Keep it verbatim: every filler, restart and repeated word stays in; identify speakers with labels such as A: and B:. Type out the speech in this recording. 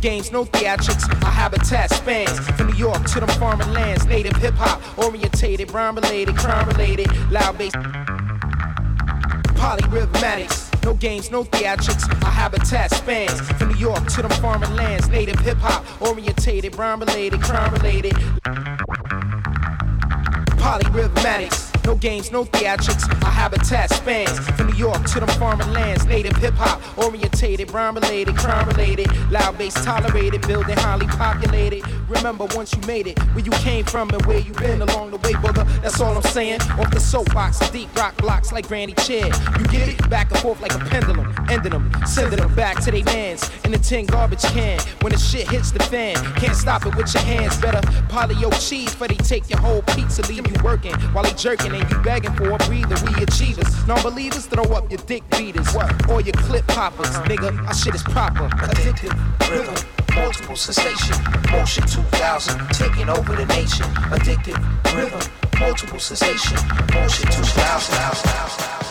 A: games, no theatrics. Our habitat spans from New York to them foreign lands. Native hip-hop, orientated, rhyme-related, crime-related, loud bass, polyrhythmatics. No games, no theatrics. Our habitat spans from New York to them foreign lands. Native hip-hop, orientated, rhyme-related, crime-related, polyrhythmatics. No games, no theatrics. Our habitat spans from New York to them foreign lands. Native hip-hop, orientated, rhyme-related, crime-related, loud bass tolerated, building highly populated. Remember once you made it, where you came from and where you been along the way, brother. That's all I'm saying. Off the soapbox, deep rock blocks like Granny Chair. You get it? Back and forth like a pendulum, ending them, sending them back to they mans in the tin garbage can. When the shit hits the fan, can't stop it with your hands. Better poly your cheese for they take your whole pizza, leave you working while they jerking and you begging for a breather. We achievers, non-believers, throw up your dick beaters, what? Or your clip poppers, nigga. Our shit is proper.
B: Addictive, rhythm, multiple sensation, motion two thousand, taking over the nation. Addictive, rhythm, multiple sensation, motion two thousand.